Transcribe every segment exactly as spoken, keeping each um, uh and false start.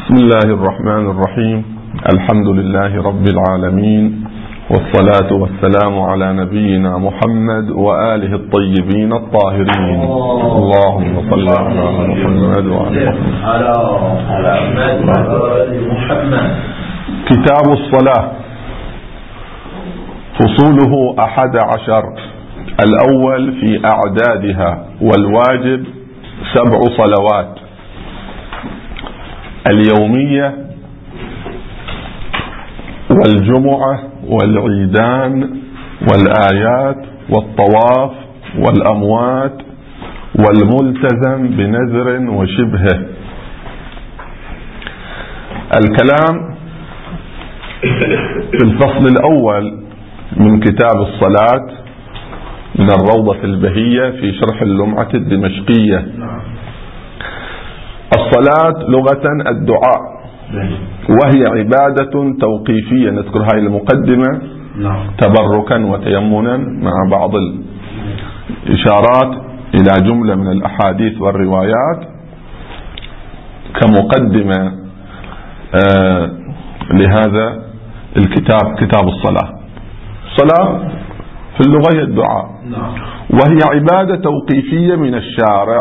بسم الله الرحمن الرحيم. الحمد لله رب العالمين، والصلاة والسلام على نبينا محمد وآله الطيبين الطاهرين. اللهم صل على محمد وعلى محمد. كتاب الصلاة، فصوله أحد عشر. الأول في أعدادها، والواجب سبع صلوات: اليومية والجمعة والعيدان والآيات والطواف والأموات والملتزم بنذر وشبهه. الكلام في الفصل الأول من كتاب الصلاة من الروضة البهية في شرح اللمعة الدمشقية. الصلاة لغة الدعاء، وهي عبادة توقيفية. نذكر هاي المقدمة تبركا وتيمنا مع بعض الإشارات إلى جملة من الأحاديث والروايات كمقدمة آه لهذا الكتاب، كتاب الصلاة. الصلاة في اللغة هي الدعاء، وهي عبادة توقيفية من الشارع.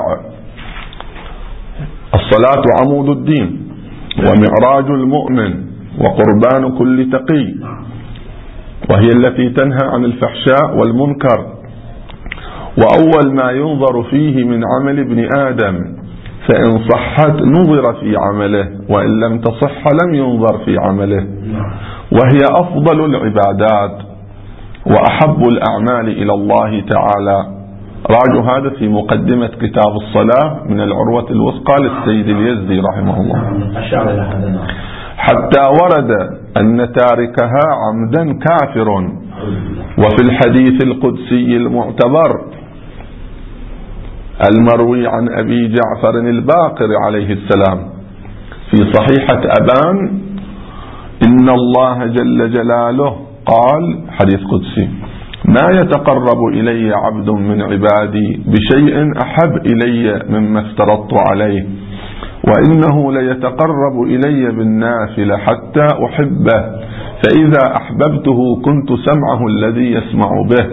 الصلاة عمود الدين ومعراج المؤمن وقربان كل تقي، وهي التي تنهى عن الفحشاء والمنكر، وأول ما ينظر فيه من عمل ابن آدم، فإن صحت نظر في عمله، وإن لم تصح لم ينظر في عمله، وهي أفضل العبادات وأحب الأعمال إلى الله تعالى. راجع هذا في مقدمة كتاب الصلاة من العروة الوثقى للسيد اليزدي رحمه الله. حتى ورد أن تاركها عمدا كافر. وفي الحديث القدسي المعتبر المروي عن أبي جعفر الباقر عليه السلام في صحيحة أبان: إن الله جل جلاله قال، حديث قدسي: ما يتقرب إلي عبد من عبادي بشيء أحب إلي مما افترضت عليه، وإنه ليتقرب إلي بالنافلة حتى أحبه، فإذا أحببته كنت سمعه الذي يسمع به،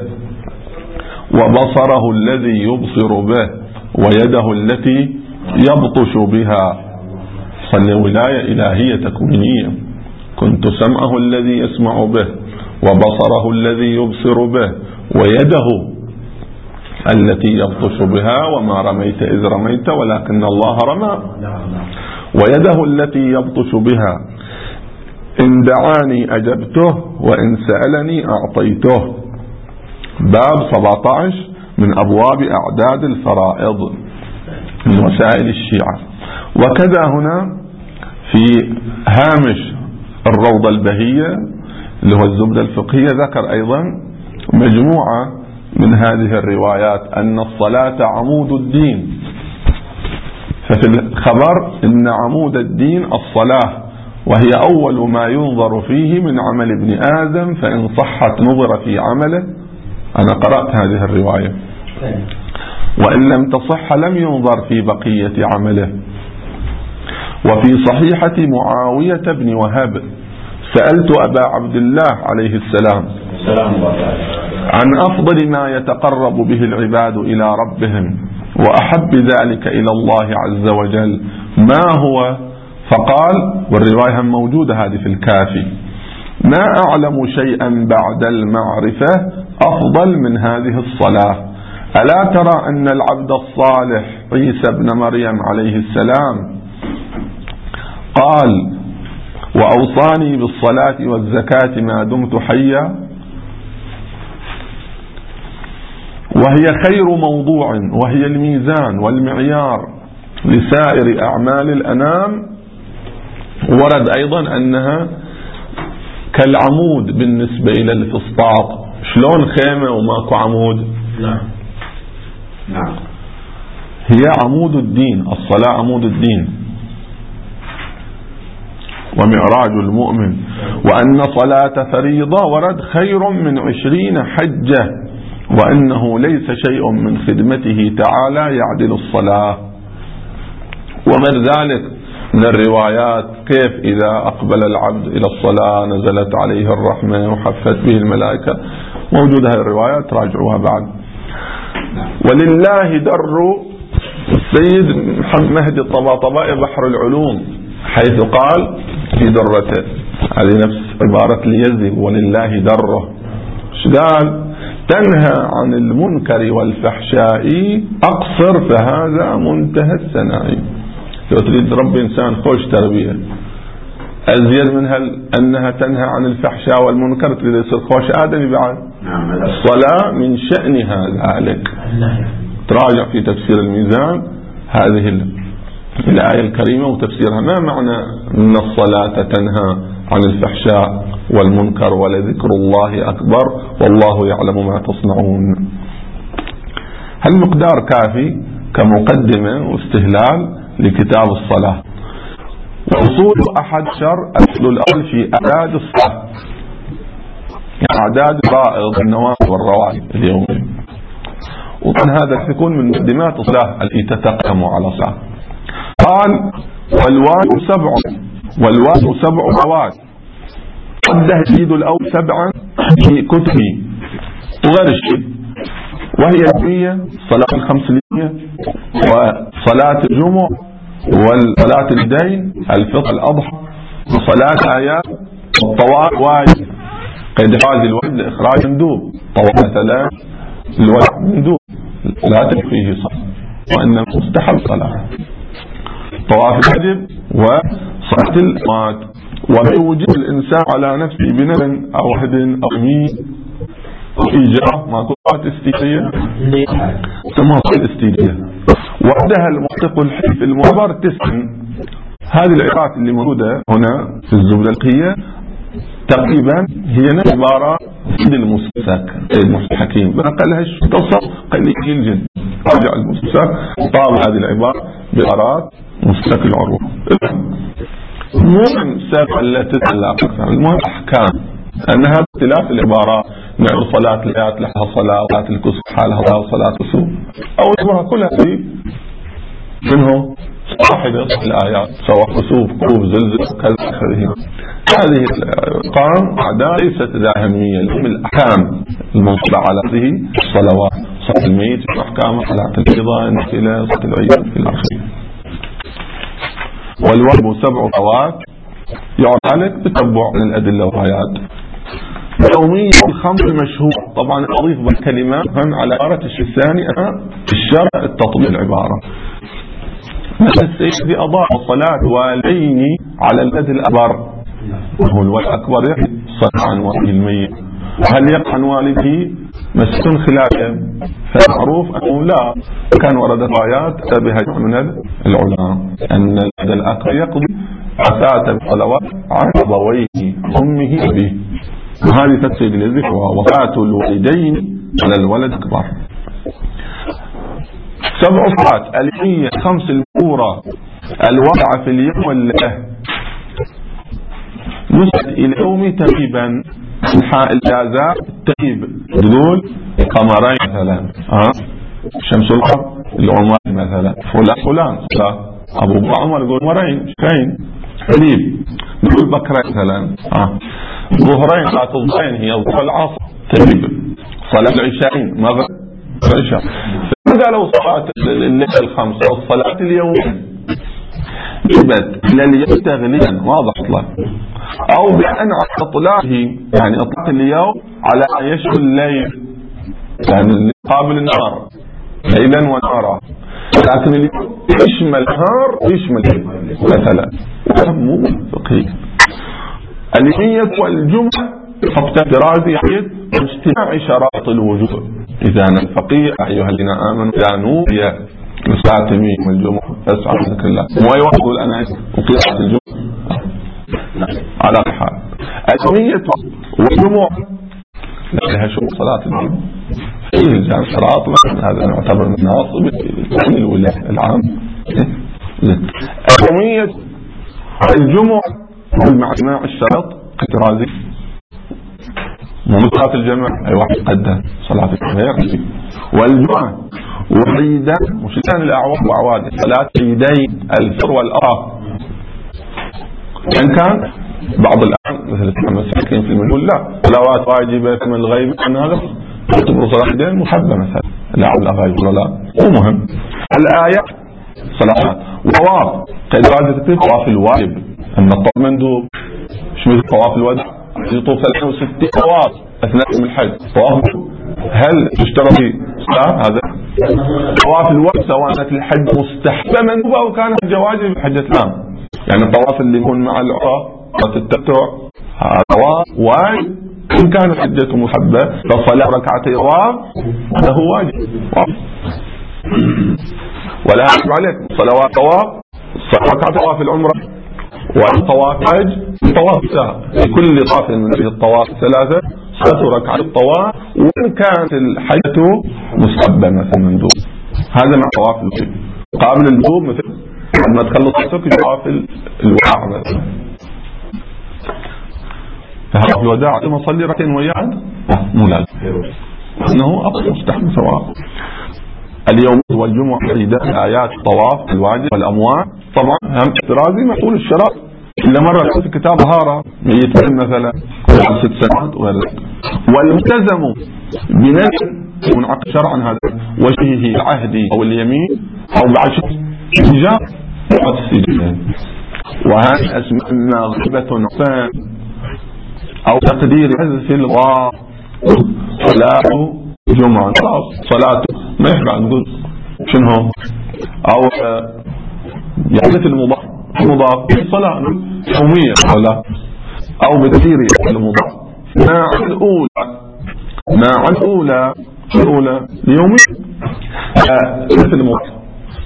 وبصره الذي يبصر به، ويده التي يبطش بها. صلى ولاية إلهية تكوينية. كنت سمعه الذي يسمع به، وبصره الذي يبصر به، ويده التي يبطش بها، وما رميت إذ رميت ولكن الله رمى، ويده التي يبطش بها. إن دعاني أجبته، وإن سألني أعطيته. باب سبعة عشر من أبواب أعداد الفرائض من وسائل الشيعة. وكذا هنا في هامش الروضة البهية اللي هو الزبدة الفقهية ذكر أيضا مجموعة من هذه الروايات أن الصلاة عمود الدين. ففي الخبر إن عمود الدين الصلاة، وهي أول ما ينظر فيه من عمل ابن آدم، فإن صحت نظر في عمله. أنا قرأت هذه الرواية. وإن لم تصح لم ينظر في بقية عمله. وفي صحيحة معاوية بن وهب: سألت أبا عبد الله عليه السلام عن أفضل ما يتقرب به العباد إلى ربهم وأحب ذلك إلى الله عز وجل، ما هو؟ فقال، والرواية موجودة هذه في الكافي: ما أعلم شيئا بعد المعرفة أفضل من هذه الصلاة. ألا ترى أن العبد الصالح عيسى بن مريم عليه السلام قال: وأوصاني بالصلاة والزكاة ما دمت حيا، وهي خير موضوع، وهي الميزان والمعيار لسائر أعمال الأنام. ورد أيضا أنها كالعمود بالنسبة إلى الفسطاط. شلون خيمة وماكو عمود؟ نعم نعم هي عمود الدين. الصلاة عمود الدين ومعراج المؤمن. وأن صلاة فريضة ورد خير من عشرين حجة، وأنه ليس شيء من خدمته تعالى يعدل الصلاة. ومن ذلك من الروايات كيف إذا أقبل العبد إلى الصلاة نزلت عليه الرحمة وحفت به الملائكة، موجودة هذه الروايات راجعوها بعد. ولله در السيد محمد مهدي الطباطبائي بحر العلوم حيث قال في درته، هذه نفس عبارة اليزي، ولله دره. ايش قال؟ تنهى عن المنكر والفحشاء أقصر فهذا منتهى الثناء. لو تريد رب إنسان خوش تربية أزيد منها أنها تنهى عن الفحشاء والمنكر، تريد يصير خوش آدمي بعد. الصلاة من شأنها ذلك. تراجع في تفسير الميزان هذه الآية الكريمة وتفسيرها، ما معنى أن الصلاة تنهى عن الفحشاء والمنكر ولذكر الله أكبر والله يعلم ما تصنعون. هل مقدار كافي كمقدمة واستهلال لكتاب الصلاة. وأصول أحد شر أصل الأول في أعداد الصلاة، يعني أعداد فرائض النوافل والرواتب اليومية، وكان هذا يكون من مقدمات الصلاة التي تتقدم على الصلاة. قال والواجب سبع والواجب سبع مواد قده الجيد الأول سبعا في كتبي وغير، وهي النية، صلاة الخمسية، وصلاة الجمعة، والصلاة الدين، الفطر الأضحى، وصلاة آيات، والطواف واجب قيد حاز الولد لإخراج مندوب، طواف مثلا الولد مندوب لا تكفيه صلاة وإنما مستحب صلاة، طواف الواجب وصلاة المات. وبوجود الإنسان على نفسه بنذر أو هد أو مين إيجاء ما كنت استيجية سموها الاستيجية، وحدها المنطق الحيث المعبر تسعن. هذه العبارات اللي موجودة هنا في الزبدلقية تقريبا هي نفس عبارة في المستساك الحكيم بنقلها تصل قليل جدا. رجع المستساك طابع هذه العبارة بعبارات مستساك العروض. المهم السابقة التي تتعلق المهم أحكام أنها اختلاف العبارات، نعم صلاة الآيات لها صلاة، صلاة الكسوف حالها صلاة كسوف، أو اسمها كلها في منهم صاحب الآيات سواء كسوف كروب زلزل كذا هذه هذه الأرقام أعداد ليست ذا أهمية. لهم الأحكام المنصوبة على هذه الصلوات، صلاة الميت أحكام، صلاة الفضاء، النافلة، صلاة العيد في الآخر. والواجب سبع صلوات يعرف لك تتبع من الأدلة والآيات. يوميا الخمس المشهور، طبعا أضيف بالكلمات على عبارة الشيء الثاني في الشرع التطبيق العبارة. مثل السيد في أضاع صلاة والدين على الأد الأكبر، وهو الولد الأكبر صلى عن والده الميت، هل يقع عن والده مسكن خلافه؟ فمعروف أنه لا، كان وردت آيات بها من العلماء أن الولد الأكبر يقضي عساة بصلوات عن أبويه أمه به، وهذه تفسير للذكر ووفاة الوالدين على الولد الأكبر. سبع صلوات الهية خمس الأورى الواقعة في اليوم والليلة نسبت إلى يوم تقريبا انحاء الجازاء التقريب، تقول قمرين مثلا، ها شمس القمر العمر مثلا فلان فلان أبو عمر يقول قمرين كاين حليب، نقول بكرة مثلا، ها ظهرين صلاة الظهرين هي ظهر العصر تقريبا، صلاة العشاءين مغرب العشاء. فإذا لو صلاة الليل الخمس أو الصلاة اليوم نسبت إلى اليوم تغليا واضح لك، أو بأن على إطلاقه يعني إطلاق اليوم على أن يشمل الليل، يعني قابل النهار ليلا ونهارا، لكن اللي يشمل نهار يشمل مثلا وهم فقهي. النية والجمعة حتى دراسي يحيط اجتماع شرائط الوجوب. إذا الفقيه أيها الذين آمنوا إذا نودي للصلاة والجمعة فاسعوا ذكر الله، وما يقول أنا أقيمت الجمعة على حال. النية والجمعة لها شروط صلاة الجمعة فيه الجامع شراط، هذا نعتبر من ناصب من الولاية العام. النية الجمعة مع اجتماع الشرط كالرازي ومصلاة الجمع أي واحد قدم صلاة الغير. والجمعة وعيدان وشتان الأعوام وعواد صلاة عيدين الفطر والأضحى إن كان بعض الآن مثل المساكين في المجهول لا، صلوات واجبة من الغيب عن هذا تعتبر صلاة دين محبة مثلا، لا على غيب ولا لا، مو مهم. الآية صلاة وطواف، قيد واجب تكتب طواف الواجب، أن الطواف مندوب، مش مثل طواف الوداع يطوف ثلاثة وستين طواف أثناء الحج، طواف هل يشترط في صلاة؟ هذا طواف الوجه سواء كانت الحج مستحبة مندوبة أو كان حج واجب حجة الإسلام، يعني الطواف اللي يكون مع العمرة والتمتع هذا طواف واجب، إن كانت حجته محبة فالصلاة ركعتي طواف هذا هو واجب ولا يجب عليك صلوات طواف، ركعتي طواف العمرة والطواف حج طواف ساعة، في كل طواف من الطواف ثلاثة ست ركعات الطواف، وإن كانت الحجة مستحبة مثلا مندوب، هذا مع طواف الوجوب. قابل الوجوب مثل لما تخلص في طواف الوداع مثلا، فهذا في الوداع لما صلي ركعتين وياه مو لازم، إنه أفضل مستحب سواء. اليوم والجمعة عيدان آيات الطواف الواجب والأموات، طبعا هم احترازي مع طول الشراب، إلا مرة في كتاب طهارة ميتين مثلا ست سنوات والملتزم بنفس منعقد شرعا هذا وجهه العهدي أو اليمين أو بعد حجاب بعد السجن، وهذا اسمنا غيبة نقصان أو تقدير حذف الغاء صلاة جمعة صلاة ما يحبع نقول شنو أو يعني المضاف المضاف صلاة يومية ولا أو بتثير المضاف مع الأولى مع الأولى الأولى يومية مثل المضاف.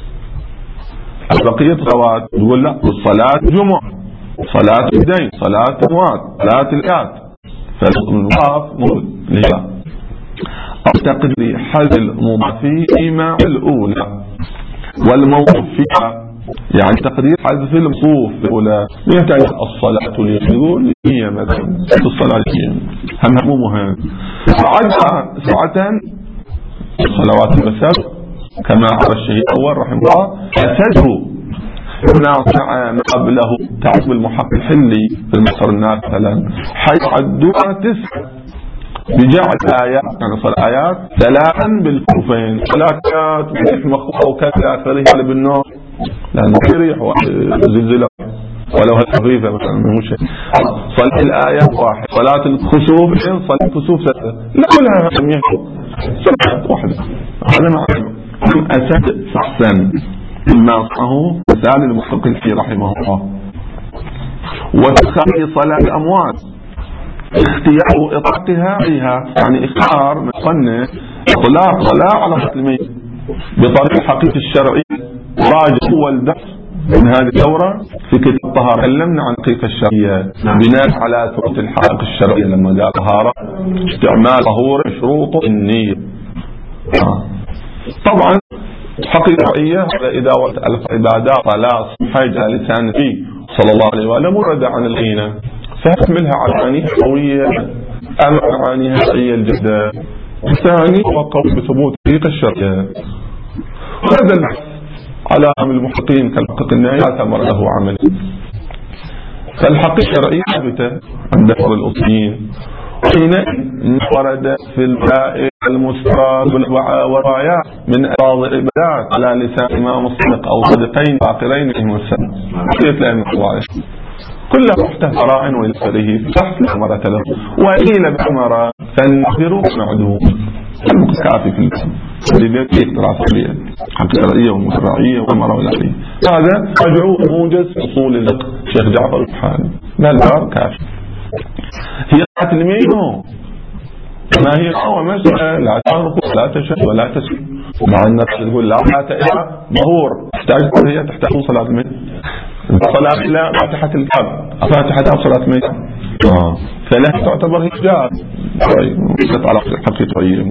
بقية الصلوات يقول لا الصلاة جمعة صلاة الدين صلاة أموات صلاة الآيات، فالمضاف نقول لله أو تقدير حذف المضاف مع الأولى والموقوف فيها، يعني تقدير حذف الموصوف الأولى يحتاج الصلاة يقول هي مثلا الصلاة هي هم مو مهم. بعدها ساعة صلوات المساء كما على الشهيد أول رحمه الله أسده ناصع ما قبله تعب المحق الحلي في المصر الناس مثلا حيث عدوها تسع بجعل آيات يعني صار آيات ثلاثا بالكوفين ثلاثات وريح مخوخة وكذا فريح بالنور لأنه في ريح وزلزلة ولو هالخفيفة مثلا مو شيء. صلاة الآيات واحد، صلاة الخسوف صلاة الخسوف ثلاثة، لا كلها سميها صلاة واحدة. هذا معنى أسد فحسن ناصعه مثال المحقق فيه رحمه الله. وتخلي صلاة الأموات اختيار إطلاقها فيها يعني اختيار من صنة إطلاق صلاة على المسلمين بطريق الحقيقة الشرعي. راجع أول درس من هذه الدورة في كتاب الطهارة تكلمنا عن الحقيقة الشرعية بناء على ثبوت الحقائق الشرعية لما قال طهارة استعمال طهور شروط النية. طبعا حقيقة شرعية إذا العبادات صلاة حج لسان فيه صلى الله عليه وسلم مرد عن الغينة فيحملها على معانيها قوية أم معانيها شرعية الجدة. الثاني هو قول بثبوت الحقيقة الشرعية. هذا البحث على عمل المحققين كالمحقق النهائي لا ثمر له عمل. فالحقيقة الشرعية ثابتة عند الأصوليين حين ورد في البائع المستراد والروايات من ألفاظ العبادات على لسان إمام الصدق أو صدقين باقرين فيهم السنة كلها تحت قرائن والفريه تحت الأمرة له وقيل بأمرة فالنظر معدوم المكافي في الاسم لذلك اقتراصية حقيقة رأية ومشرعية وأمرة والعلية. هذا رجعوا موجز أصول الفقه شيخ جعفر الحالي لا البار كافي. هي قاعدة المينو ما هي قوة مسألة لا تنقص لا تشهد ولا تسل مع النفس تقول لا تأتي ظهور تحتاج هي تحتاج صلاة الميت صلاة لا فاتحة الكعب فاتحة صلاة الميت آه. فلا تعتبر هجاب طيب على حقيقة.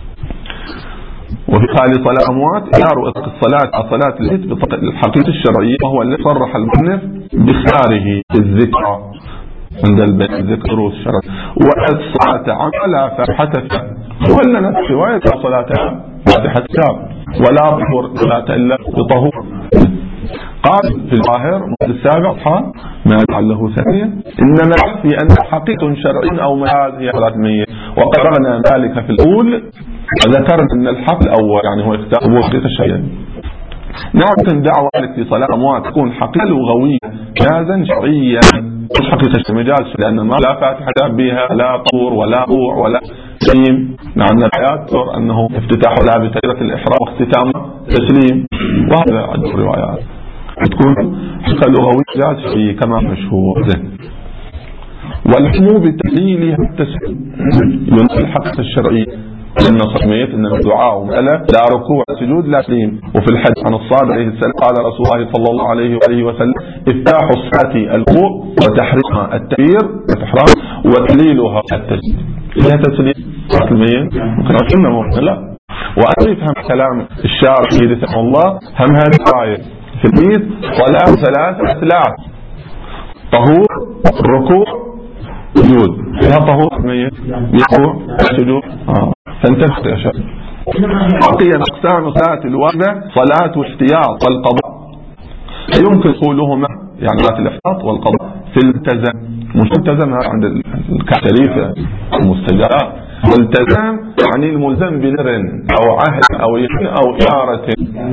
وفي حال صلاة أموات يارو إطلاق الصلاة الصلاة التي بطريقة الحقيقة الشرعية وهو الذي صرح المصنف باختياره الذكر عند البيت ذكر الشرع والصلاة على فاتحة ولا نفس رواية صلاة فاتحة كتاب ولا طهور صلاة إلا بطهور قال في الظاهر السابع ما لعله ثانية إنما في أن حقيقة شرعي أو مجاز هي صلاة الميت، وقد رغنا ذلك في الأول وذكرنا أن الحق الأول يعني هو اختيار أبو حقيقة الشرعية. نعم دعوة ذلك في صلاة أموات تكون حقيقة لغوية جازا شرعيا مش حقيقة مجاز، لأن ما لا فاتحة بها لا طور ولا طوع ولا تسليم. نعم الآيات تذكر أنه افتتاح لها بتكبيرة الإحرام واختتام تسليم، وهذا عدد الروايات تكون حقيقة لغوية جاز في كما مشهور. والحمو بتحليلها التسليم ينقل الحقيقة الشرعية إن صميت إن الدعاء ومألة لا ركوع سجود لا تسليم. وفي الحديث عن الصادق عليه السلام قال رسول الله صلى الله عليه وآله وسلم افتاح الصلاة الوضوء وتحريمها التكبير والإحرام وتحليلها التسليم. هي تسليم الميت ممكن أن لا. وأنا يفهم كلام الشارع رحمه الله هم هذه الآية في الحديث صلاة ثلاث أثلاث طهور ركوع سجود، فيها طهور ميت يقوع سجود آه. فانتبهت يا شباب. بقي أقسام صلاة الواجبة صلاة الاحتياط والقضاء، يمكن قولهما يعني صلاة الاحتياط والقضاء في الالتزام. مش التزام عند الكثيرة المستجاب، والتزام يعني الملزم بنذر أو عهد أو يحيى أو إشارة،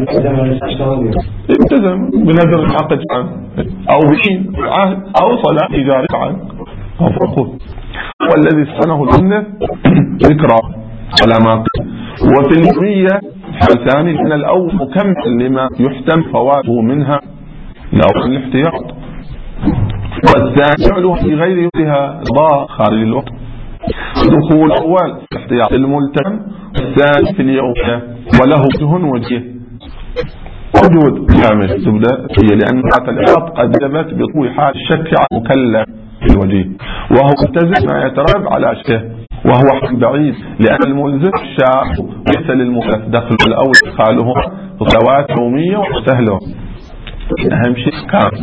التزم بنذر عقد أو بشين عهد أو صلاة إجارة عنه أو فرقه. والذي سنه الأمة ذكرى على ما قل. وفي النية الثاني من الأول مكمل لما يحتم فواته منها أو الاحتياط، والثاني فعلها في غير وقتها رضا خارج الوقت. دخول أول احتياط الملتزم، والثاني في اليوم وله وجه وجه وجود كامل تبدأ هي لأن حتى الاحتياط قد جبت بطول حال الشك على مكلف في الوجه، وهو ملتزم ما يترتب على شيء وهو حق بعيد، لأن الملزم الشاق ليس للمكلف دخل الأول إدخاله صلوات يومية وسهله أهم شيء كان.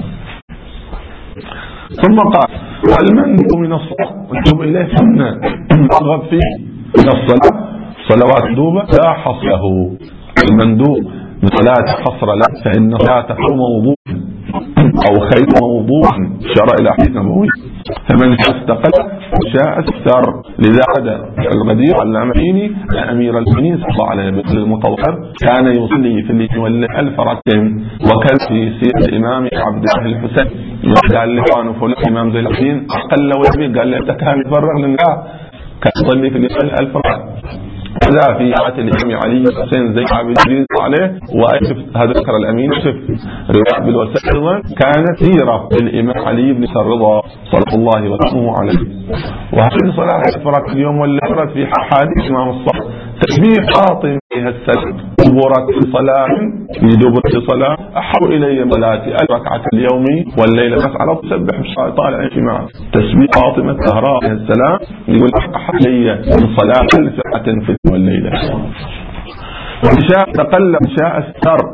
ثم قال المندوب من الصلاة والتوب إليه سنة أرغب فيه من الصلاة صلوات مندوبة لا حصره. المندوب من صلاة حصر لا، فإن صلاته موضوع أو خير موضوع شرع إلى حديث نبوي، فمن استقل شاء استر. لذا عدا الغدير العلاميني أمير المؤمنين صلى الله عليه وسلم المتطهر كان يصلي في الليل والليل ألف ركعة، وكان في سيرة الإمام عبد الله الحسين قال له أنا فلان إمام زي الحسين أقل ويبي قال له أنت كان يفرغ لله كان يصلي في الليل ألف ركعة. هذا في حياة الإمام علي حسين زي عابد الدين عليه. وأشوف هذا ذكر الأمين شوف رواية بالوسائل كانت سيرة الإمام علي بن الرضا صلى الله وسلم عليه. وهذه صلاة الفرق اليوم والليلة في حديث إمام الصحابة تسبيح فاطم فيها السلام دبرت في صلاة في دبرت صلاة أحب إلي ملاتي الركعة اليومي والليلة بس على تسبح طالع في معه تسبيح فاطمة الزهراء فيها السلام يقول أحب إلي من صلاة ألف ركعة في والليلة. وشاء تقلب شاء استر.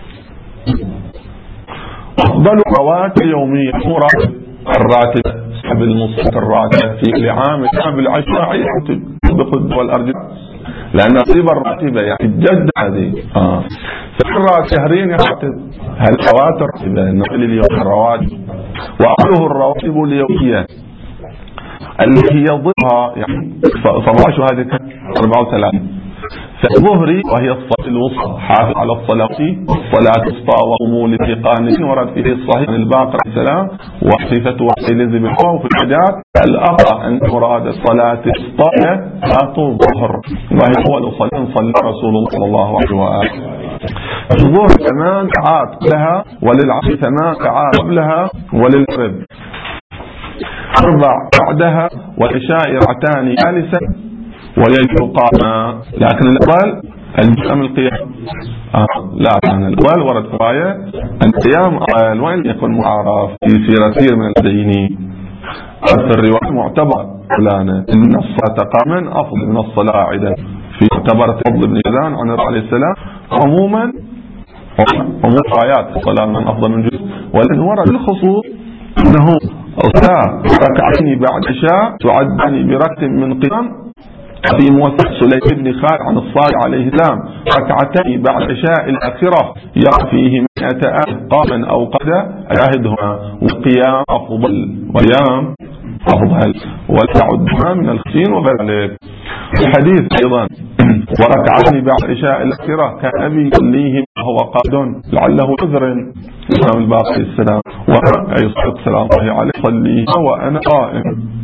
أفضل رواتب يومية مراتب الراتب سحب المصحف الراتب في كل عام سحب العشرة يحتب بقد والأرض لأن نصيب الراتبة يعني الجد هذه آه. فالراتب شهرين يحتب هل رواتب نقل اليوم الرواتب وأقله الرواتب اليومية اللي هي ضدها يعني صباح هذه أربعة وثلاثين. فالظهري وهي الصلاة الوسطى حافظ على الصلاة الصلاة الوسطى وأمول الثقان ورد فيه الصحيح عن الباقر السلام وصفة وحيل الذبح. وفي الحديث الأقرأ أن مراد الصلاة الوسطى صلاة الظهر وهي أول صلاة صلى رسول الله صلى الله عليه وآله. الظهر ثمان ساعات لها وللعصر ثمان ساعات قبلها وللمغرب أربع بعدها والعشاء ركعتان ثالثا ويجب قائما. لكن الأول الجمع القيام آه. لا كان الأول ورد رواية القيام أول وإن يكون معارف في سيرة كثير من الدينين. في الرواية معتبر فلانة إن الصلاة قائما أفضل من الصلاة قاعدا في معتبرة فضل بن جذان عن الرسول عليه السلام. عموما عموم آيات الصلاة من أفضل من جزء، ولكن ورد بالخصوص أنه الصلاة ركعتين بعد عشاء تعدان بركعة من قيام في موثق سليم بن خالد عن الصادق عليه السلام ركعتين بعد العشاء الآخرة يقرأ فيه مئة آية قائما أو قعدا شاهدهما والقيام أفضل والقيام أفضل ولا تعدهما من الخمسين وغير ذلك. الحديث أيضا وركعتين بعد العشاء الآخرة كان أبي يصليهم وهو قاعد لعله عذر الإمام الباقر عليه السلام وأي سلام الله عليه يصليه وأنا قائم.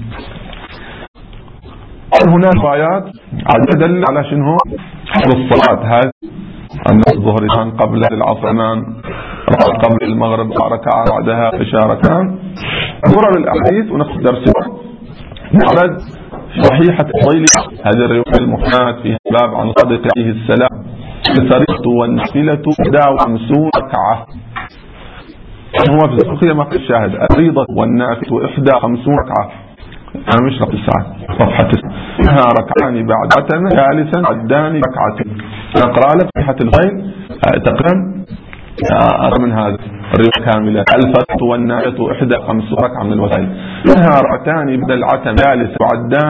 هناك روايات عديدة دل على شنو حفظ الصلاة هذه أن الظهر كان قبل العصر مان قبل المغرب ركعة بعدها عشاء ركعتان. ضرر الأحاديث ونقص درسها نعرض صحيحة الضيل هذه الرواية المحنات فيها باب عن صادق عليه السلام الفريضة والنافلة إحدى وخمسون ركعة. هو في الفقه ما في الشاهد الفريضة والنافلة إحدى وخمسون ركعة. أنا مش رقم الساعة صفحة تسعة ركعان بعد عتمة ثالثا عدان ركعتين. نقرأ لك صحيحة الغيل تقريبا من هذا الرواية كاملة الفريضة والنافلة إحدى وخمسون ركعة من الوسائل منها ركعتان بدل العتمة ثالث وعدان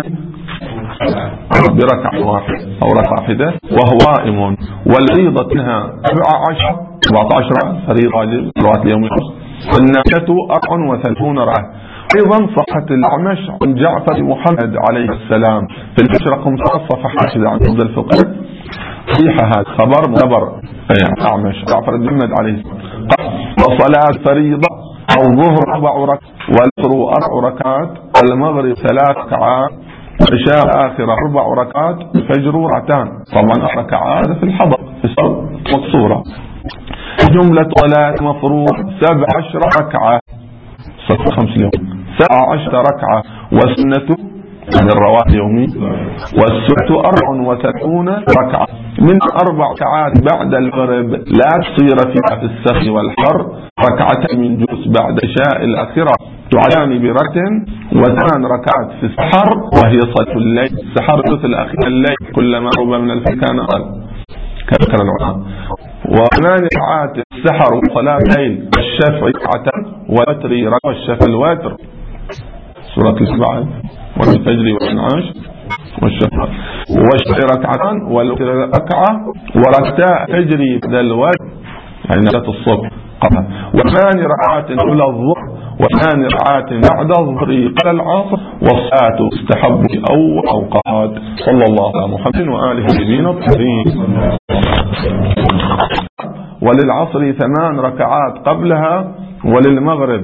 بركعة واحدة أو ركعة واحدة وهو قائم. والفريضة منها سبعة عشر سبعة عشر فريضة للصلوات اليومية والنافلة أربع وثلاثون ركعة. أيضا صحة الأعمش عن جعفر محمد عليه السلام في الحج رقم صفحة حاشدة عن حفظ الفقه صحيحة هذا خبر مخبر أعمش جعفر بن محمد عليه السلام وصلاة فريضة أو ظهر أربع ركعات والعصر أربع ركعات المغرب ثلاث ركعات عشاء آخرة أربع ركعات الفجر ركعتان. طبعا ركعات في الحضر في الصلاة مقصورة. جملة صلاة مفروض سبع عشر ركعة صلاة خمس اليوم سبع عشر ركعة والسنة من الرواتب اليومي والسنة أربع وثلاثون ركعة من أربع ركعات بعد المغرب لا تصير فيها في السخي والحر ركعتين من جلوس بعد عشاء الآخرة تعلان بركن وثمان ركعات في السحر وهي صلاة الليل. السحر ثلث الأخير الليل كلما قرب من الفجر كان أقل كذكر العلماء. وثمان ركعات السحر وصلاة الليل الشفع ركعتان والوتر ركعة والشفع الوتر سورة السبعة والفجر والانعاش والشفع والشفع ركعتان والوتر ركعة وركعتا فجر بدل الوتر يعني صلاة الصبح قبل وثمان ركعات قبل الظهر وثمان ركعات بعد الظهر قبل العصر والصلاة تستحب في أول أوقات. صلى الله على محمد وآله الطيبين الطاهرين. وللعصر ثمان ركعات قبلها وللمغرب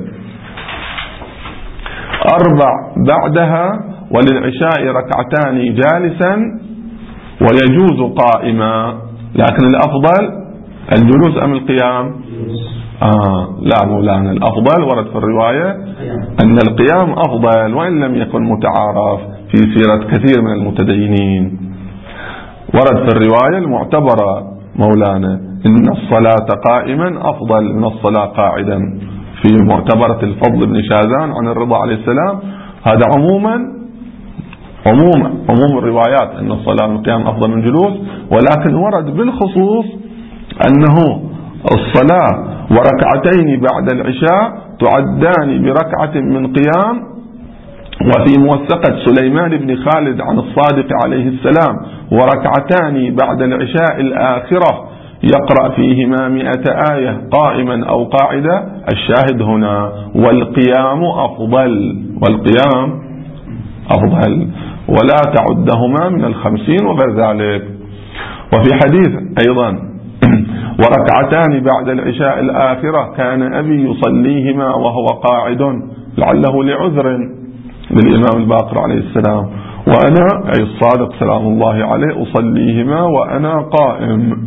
أربع بعدها وللعشاء ركعتان جالسا ويجوز قائما. لكن الأفضل الجلوس أم القيام؟ آه لا مولانا الأفضل ورد في الرواية أن القيام أفضل وإن لم يكن متعارف في سيرة كثير من المتدينين. ورد في الرواية المعتبرة مولانا إن الصلاة قائما أفضل من الصلاة قاعدا في معتبرة الفضل بن شاذان عن الرضا عليه السلام. هذا عموما عموما عموم الروايات أن الصلاة القيام أفضل من جلوس. ولكن ورد بالخصوص أنه الصلاة وركعتين بعد العشاء تعدان بركعة من قيام. وفي موثقة سليمان بن خالد عن الصادق عليه السلام وركعتان بعد العشاء الآخرة يقرأ فيهما مئة آية قائما أو قاعدة. الشاهد هنا والقيام أفضل والقيام أفضل ولا تعدهما من الخمسين وغير ذلك. وفي حديث أيضا وركعتان بعد العشاء الآخرة كان أبي يصليهما وهو قاعد لعله لعذر للإمام الباقر عليه السلام وأنا أي الصادق سلام الله عليه أصليهما وأنا قائم.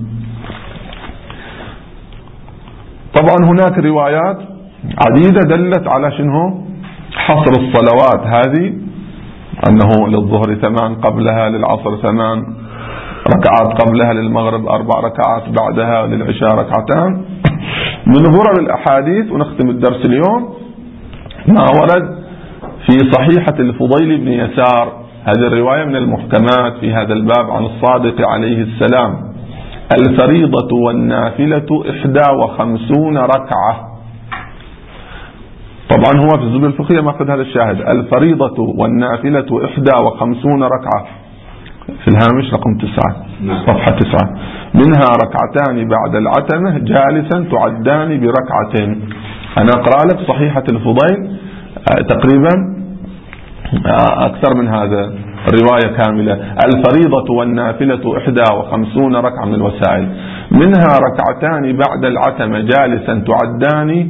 طبعا هناك روايات عديدة دلت على شنو حصر الصلوات هذه أنه للظهر ثمان قبلها للعصر ثمان ركعات قبلها للمغرب أربع ركعات بعدها للعشاء ركعتان. من غرر الأحاديث ونختم الدرس اليوم ما ورد في صحيحة الفضيل بن يسار هذه الرواية من المحكمات في هذا الباب عن الصادق عليه السلام الفريضة والنافلة إحدى وخمسون ركعة. طبعا هو في الزبدة الفقهية ما أخذ هذا الشاهد الفريضة والنافلة إحدى وخمسون ركعة في الهامش رقم تسعة، صفحة تسعة. منها ركعتان بعد العتمة جالسا تعدان بركعة. أنا أقرأ لك صحيحة الفضيل تقريبا أكثر من هذا، الرواية كاملة. الفريضة والنافلة إحدى وخمسون ركعة من الوسائل. منها ركعتان بعد العتمة جالسا تعدان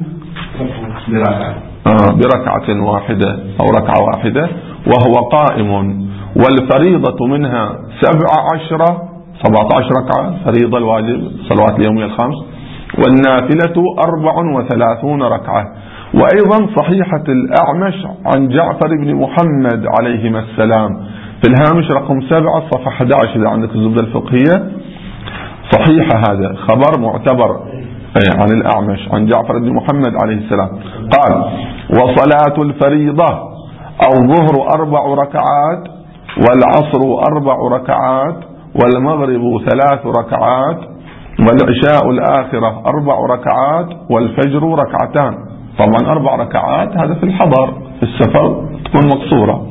بركعة واحدة أو ركعة واحدة وهو قائم. والفريضة منها سبع عشرة سبعة عشر ركعة فريضة الواجب صلوات اليومية الخمس، والنافلة أربع وثلاثون ركعة. وأيضا صحيحة الأعمش عن جعفر بن محمد عليهما السلام في الهامش رقم سبعة صفحة أحد عشر إذا عندك الزبدة الفقهية. صحيحة هذا خبر معتبر عن الأعمش عن جعفر بن محمد عليه السلام قال: وصلاة الفريضة الظهر أربع ركعات والعصر أربع ركعات والمغرب ثلاث ركعات والعشاء الآخرة أربع ركعات والفجر ركعتان. طبعا أربع ركعات هذا في الحضر، في السفر تكون مقصورة.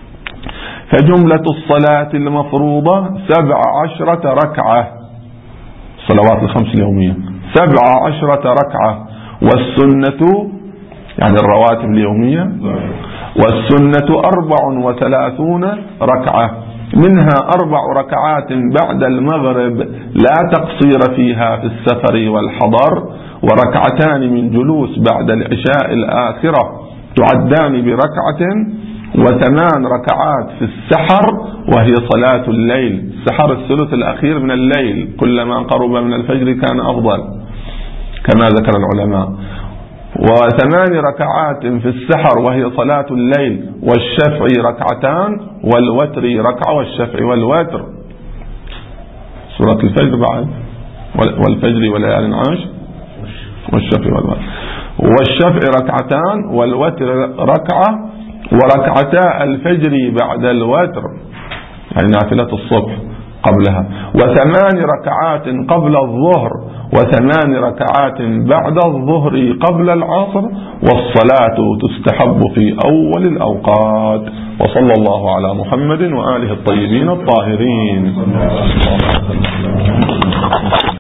فجملة الصلاة المفروضة سبع عشرة ركعة، صلوات الخمس اليومية سبع عشرة ركعة، والسنة يعني الرواتب اليومية والسنة أربع وثلاثون ركعة، منها أربع ركعات بعد المغرب لا تقصير فيها في السفر والحضر، وركعتان من جلوس بعد العشاء الآخرة تعدان بركعة، وثمان ركعات في السحر وهي صلاة الليل. السحر الثلث الأخير من الليل، كلما قرب من الفجر كان أفضل كما ذكر العلماء. وثمان ركعات في السحر وهي صلاة الليل، والشفع ركعتان والوتر ركعة، والشفع والوتر سورة الفجر بعد والفجر وليال عشر والشفع والوتر، والشفع ركعتان والوتر ركعة، وركعتا الفجر بعد الوتر يعني نافلة الصبح قبلها، وثمان ركعات قبل الظهر، وثمان ركعات بعد الظهر قبل العصر، والصلاة تستحب في أول الأوقات. وصلى الله على محمد وآله الطيبين الطاهرين.